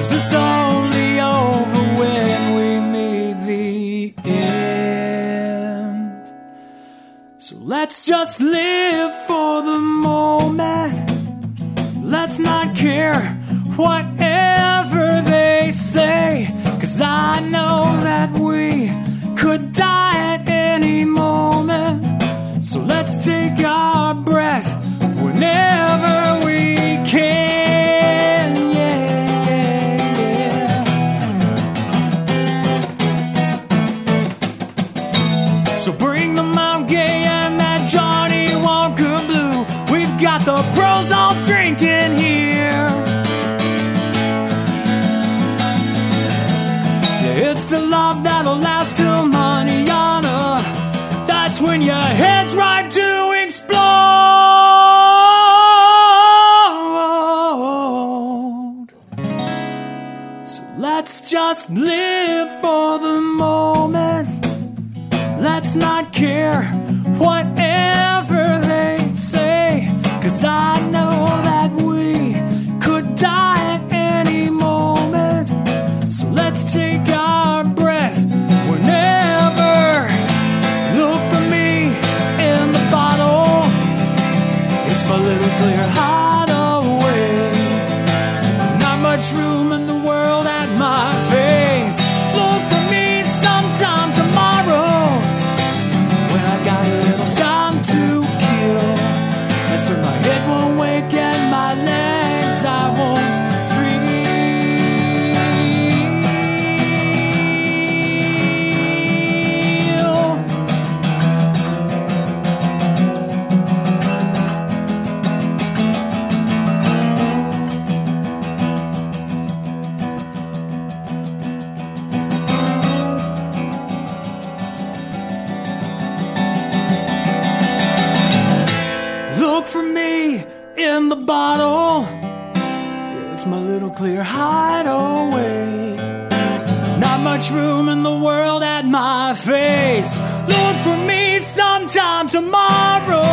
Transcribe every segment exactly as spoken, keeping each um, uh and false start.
'cause it's only over when we meet the end. So let's just live for the moment. Let's not care whatever they say, 'cause I know that we could die at any moment. So let's take our breath whenever we can. Yeah, yeah, yeah. So bring the Mount Gay and that Johnny Walker Blue. We've got the pros all drinking here. Yeah, it's a love that'll last till manana. That's when your head's right to explode. So let's just live for the moment. Let's not care whatever they say, 'cause I know that we could die at any moment. So let's take our breath whenever. Look for me in the bottle. It's my little clear hideaway. Not much room in the world at my face. Look for me sometime tomorrow, when I got a little time to kill. As for my head won't wake and my legs I won't free. Look for me in the bottle. It's my little clear hideaway. Not much room in the world at my face. Look for me sometime tomorrow.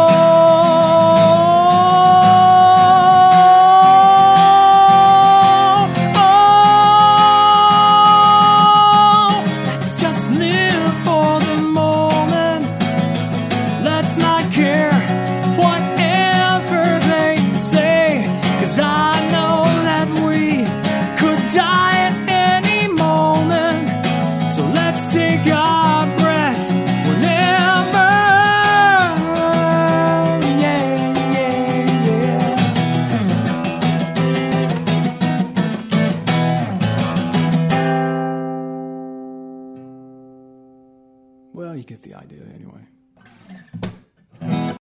Oh, let's just live for the moment. Let's not care whatever they say, 'cause I know that we could die at any moment. So let's take our breath whenever. Yeah, yeah, yeah. Well, you get the idea anyway.